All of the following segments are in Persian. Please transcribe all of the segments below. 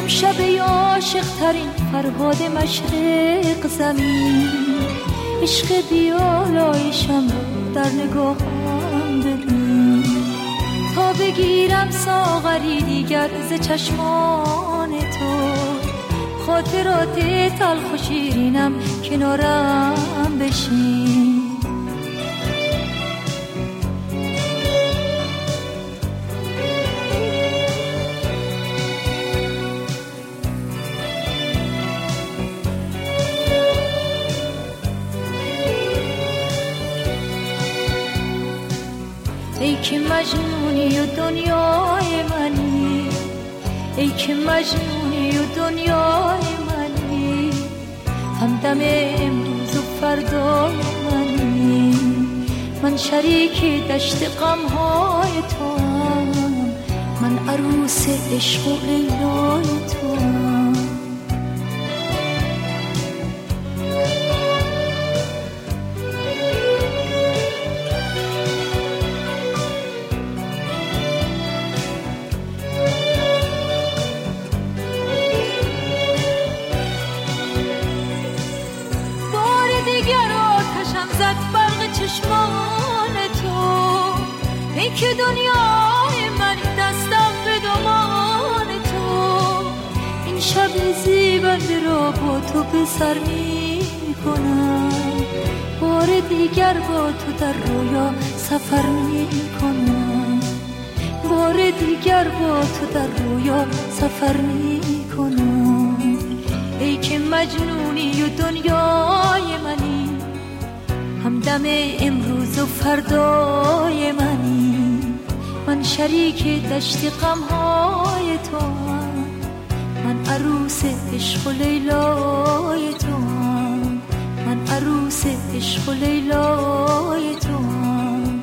امشب عاشق ترین فرهاد مشرق زمین، عشق بیالایشم در نگاهم ببین، تا بگیرم ساغری دیگر ز چشمان تو، خاطرات تلخ و شیرینم کنارم بشین. ای که مجنونی و دنیای منی، ای که مجنونی و دنیای منی، همدم امروز و فردای منی، من شریک دشت غمهای تو هم، من عروس عشق و لیلای تو هم. چشمان تو، ای که دنیای من دستم به دامان تو، این شب زیبنده را با تو به سر می کنم، بار دیگر با تو در رویا سفر می کنم، بار دیگر با تو در رویا سفر می کنم. ای که مجنونی و دنیای منی، همدم امروز و فردای منی، من شریک دشت غمهای تو هم، من عروس عشق و لیلای تو هم، من عروس عشق و لیلای تو هم.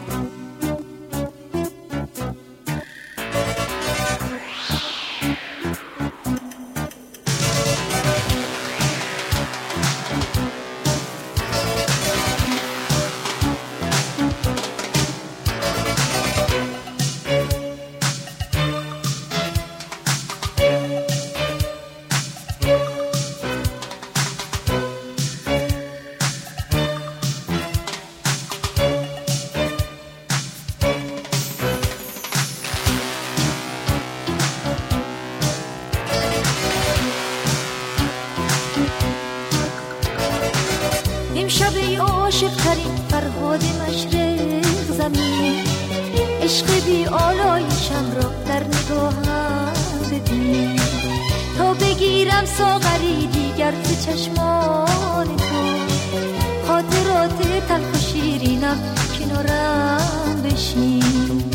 امشب عاشق ترین فرهاد مشرق زمین، عشق بی آلایشم را در نگاهم ببین، تا بگیرم ساغری دیگر ز چشمان تو، خاطرات تلخ و شیرینم کنارم بشین.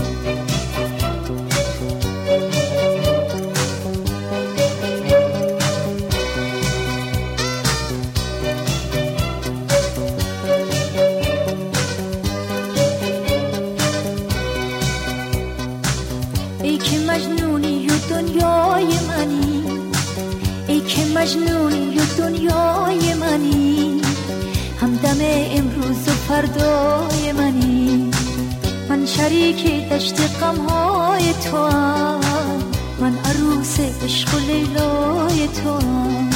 ای که مجنونی و دنیای منی، ای که مجنونی و دنیای منی، همدم امروز و فردای منی، من شریک دشت غمهای تو هم، من عروس عشق و لیلای تو هم.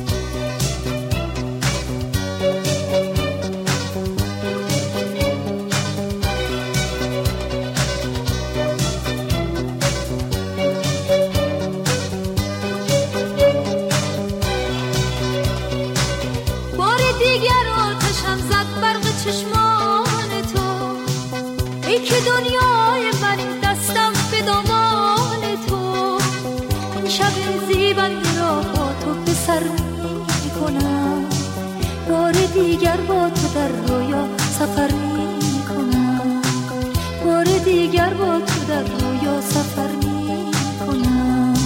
چشمان تو، ای که دنیای من دستم به دامان تو، این شب زیبنده را با تو به سر می کنم، بار دیگر با تو در رویا سفر می کنم، بار دیگر با تو در رویا سفر می کنم.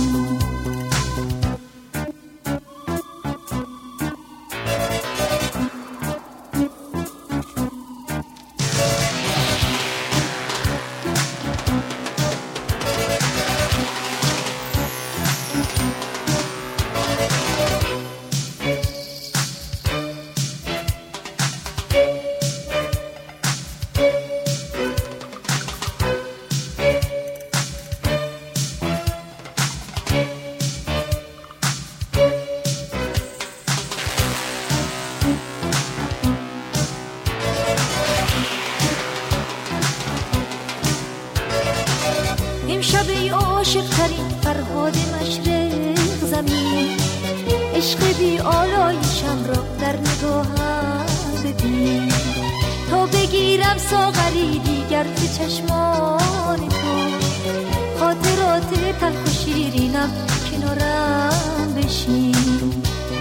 زمین، عشق بی آلایشم را در نگاهم ببین، تا بگیرم ساغری دیگر تو چشمان تو، خاطرات تلخ و شیرینم کنارم بشین.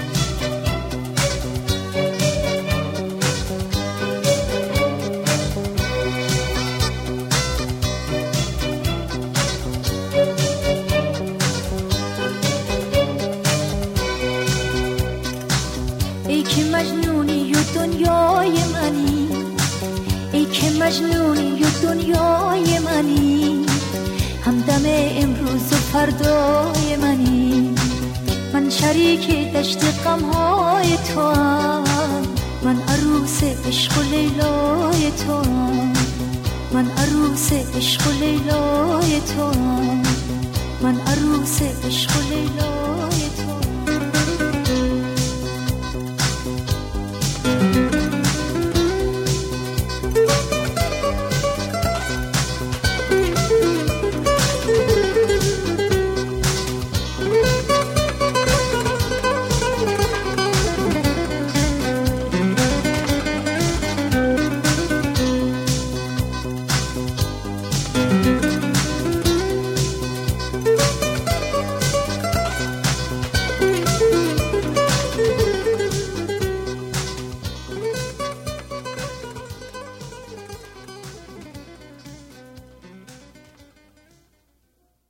ای که مجنونی و دنیای منی، ای که مجنونی و دنیای منی، همدم امروز و فردای منی، من شریک دشت غمهای تو هم، من عروس عشق و لیلای تو هم، من عروس عشق و لیلای تو هم، من عروس عشق و لیلای